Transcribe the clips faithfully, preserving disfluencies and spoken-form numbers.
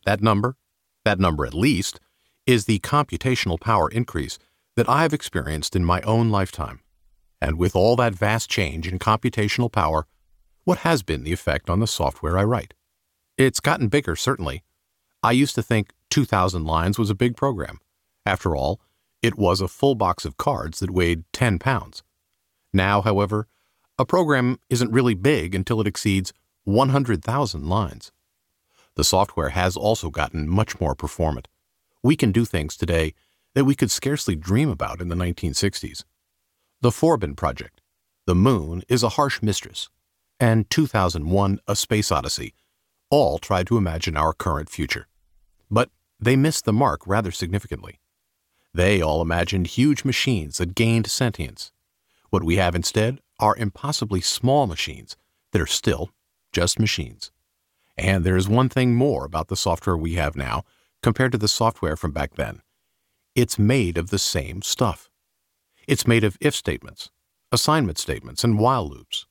That number, that number at least, is the computational power increase that I have experienced in my own lifetime. And with all that vast change in computational power, what has been the effect on the software I write? It's gotten bigger, certainly. I used to think two thousand lines was a big program. After all, it was a full box of cards that weighed ten pounds. Now, however, a program isn't really big until it exceeds one hundred thousand lines. The software has also gotten much more performant. We can do things today that we could scarcely dream about in the nineteen sixties. The Forbin project, The Moon is a Harsh Mistress, and two thousand one A Space Odyssey all tried to imagine our current future. But they missed the mark rather significantly. They all imagined huge machines that gained sentience. What we have instead are impossibly small machines that are still just machines. And there is one thing more about the software we have now compared to the software from back then. It's made of the same stuff. It's made of if statements, assignment statements, and while loops.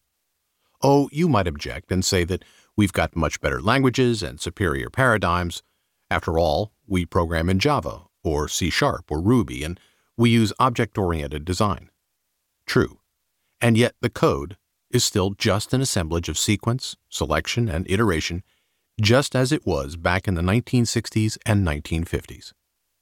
Oh, you might object and say that we've got much better languages and superior paradigms. After all, we program in Java or C Sharp or Ruby, and we use object-oriented design. True. And yet the code is still just an assemblage of sequence, selection, and iteration, just as it was back in the nineteen sixties and nineteen fifties.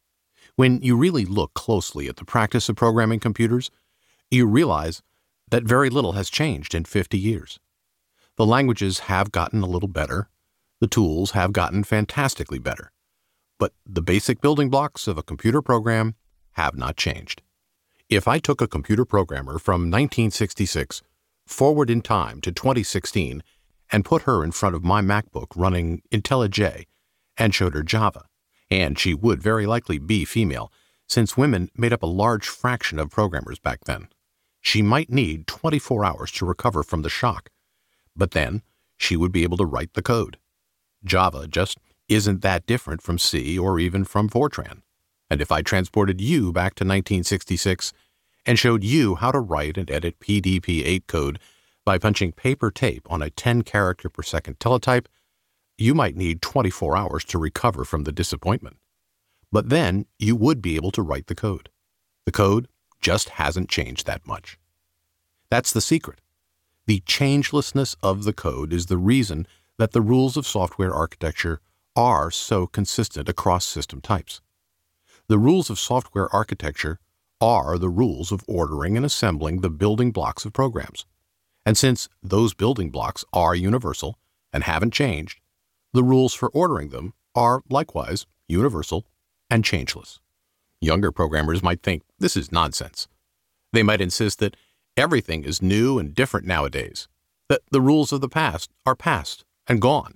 When you really look closely at the practice of programming computers, you realize that very little has changed in fifty years. The languages have gotten a little better, the tools have gotten fantastically better, but the basic building blocks of a computer program have not changed. If I took a computer programmer from nineteen sixty-six forward in time to twenty sixteen and put her in front of my MacBook running IntelliJ and showed her Java, and she would very likely be female, since women made up a large fraction of programmers back then, she might need twenty-four hours to recover from the shock, but then she would be able to write the code. Java just isn't that different from C or even from Fortran. And if I transported you back to nineteen sixty-six and showed you how to write and edit P D P eight code by punching paper tape on a ten character per second teletype, you might need twenty-four hours to recover from the disappointment. But then you would be able to write the code. The code just hasn't changed that much. That's the secret. The changelessness of the code is the reason that the rules of software architecture are so consistent across system types. The rules of software architecture are the rules of ordering and assembling the building blocks of programs. And since those building blocks are universal and haven't changed, the rules for ordering them are likewise universal and changeless. Younger programmers might think this is nonsense. They might insist that everything is new and different nowadays, that the rules of the past are past and gone.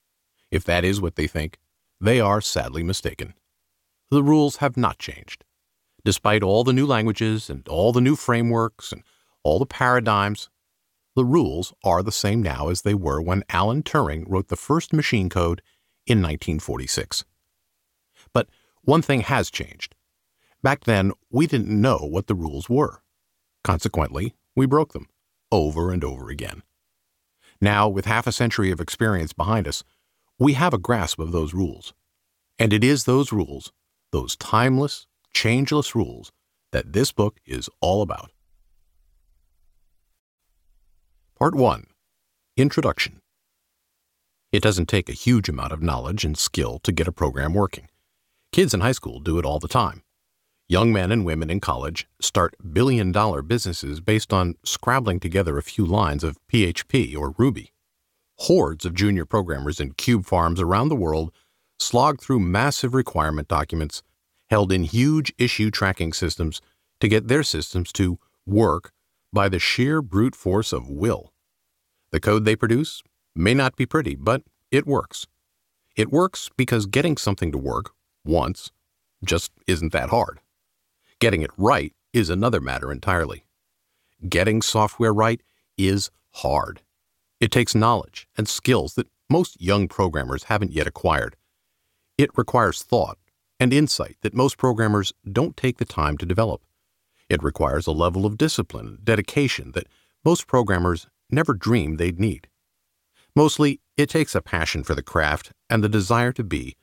If that is what they think, they are sadly mistaken. The rules have not changed. Despite all the new languages and all the new frameworks and all the paradigms, the rules are the same now as they were when Alan Turing wrote the first machine code in nineteen forty-six. But one thing has changed. Back then, we didn't know what the rules were. Consequently, we broke them over and over again. Now, with half a century of experience behind us, we have a grasp of those rules. And it is those rules, those timeless, changeless rules, that this book is all about. Part one. Introduction. It doesn't take a huge amount of knowledge and skill to get a program working. Kids in high school do it all the time. Young men and women in college start billion-dollar businesses based on scrabbling together a few lines of P H P or Ruby. Hordes of junior programmers in cube farms around the world slog through massive requirement documents held in huge issue tracking systems to get their systems to work by the sheer brute force of will. The code they produce may not be pretty, but it works. It works because getting something to work once just isn't that hard. Getting it right is another matter entirely. Getting software right is hard. It takes knowledge and skills that most young programmers haven't yet acquired. It requires thought and insight that most programmers don't take the time to develop. It requires a level of discipline and dedication that most programmers never dreamed they'd need. Mostly, it takes a passion for the craft and the desire to be